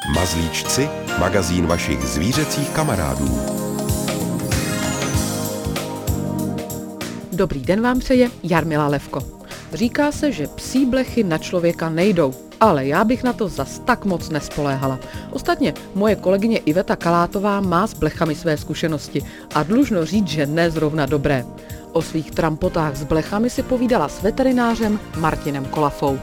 Mazlíčci, magazín vašich zvířecích kamarádů. Dobrý den vám přeje Jarmila Levko. Říká se, že psí blechy na člověka nejdou, ale já bych na to zas tak moc nespoléhala. Ostatně moje kolegyně Iveta Kalátová má s blechami své zkušenosti a dlužno říct, že ne zrovna dobré. O svých trampotách s blechami si povídala s veterinářem Martinem Kolafou.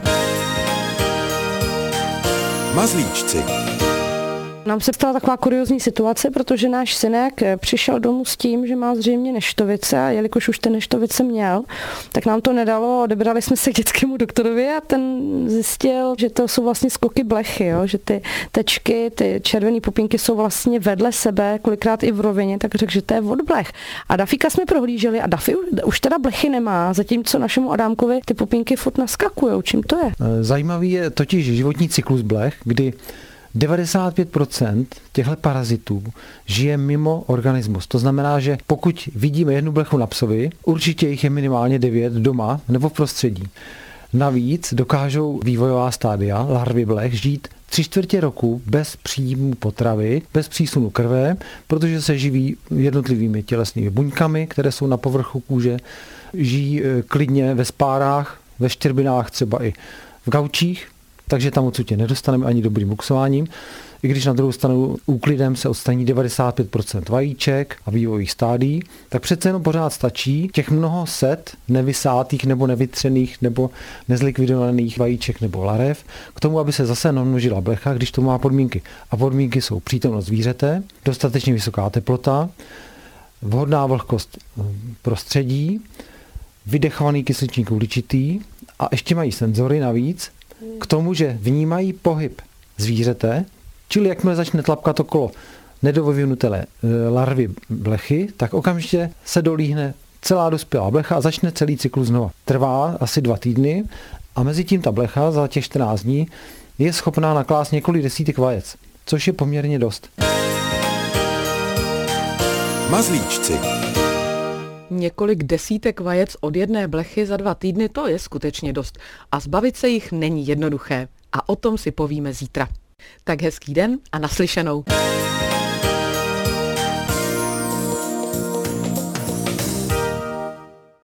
Mazlíčci. Nám se stala taková kuriózní situace, protože náš synek přišel domů s tím, že má zřejmě neštovice a jelikož už ten neštovice měl, tak nám to nedalo, odebrali jsme se k dětskému doktorovi a ten zjistil, že to jsou vlastně skoky blechy, jo? Že ty tečky, ty červené pupínky jsou vlastně vedle sebe, kolikrát i v rovině, tak řekl, že to je od blech. A Dafíka jsme prohlíželi a Dafy už teda blechy nemá, zatímco našemu Adámkovi ty pupínky furt naskakujou. Čím to je? Zajímavý je totiž životní cyklus blech, kdy 95% těchto parazitů žije mimo organismus. To znamená, že pokud vidíme jednu blechu na psovi, určitě jich je minimálně 9 doma nebo v prostředí. Navíc dokážou vývojová stádia, larvy blech, žít 3/4 roku bez příjmu potravy, bez přísunu krve, protože se živí jednotlivými tělesnými buňkami, které jsou na povrchu kůže, žijí klidně ve spárách, ve štěrbinách, třeba i v gaučích, takže tam odsud tě nedostaneme ani dobrým buksováním, i když na druhou stranu úklidem se odstraní 95% vajíček a vývojových stádií, tak přece jenom pořád stačí těch mnoho set nevysátých nebo nevytřených nebo nezlikvidovaných vajíček nebo larev k tomu, aby se zase namnožila blecha, když to má podmínky. A podmínky jsou přítomnost zvířete, dostatečně vysoká teplota, vhodná vlhkost prostředí, vydechovaný kysličník uhličitý a ještě mají senzory navíc, k tomu, že vnímají pohyb zvířete, čili jakmile začne tlapkat okolo nedovyvinuté larvy blechy, tak okamžitě se dolíhne celá dospělá blecha a začne celý cyklus znova. Trvá asi 2 týdny a mezi tím ta blecha za těch 14 dní je schopná naklást několik desítek vajec, což je poměrně dost. Mazlíčci. Několik desítek vajec od jedné blechy za 2 týdny, to je skutečně dost. A zbavit se jich není jednoduché. A o tom si povíme zítra. Tak hezký den a naslyšenou.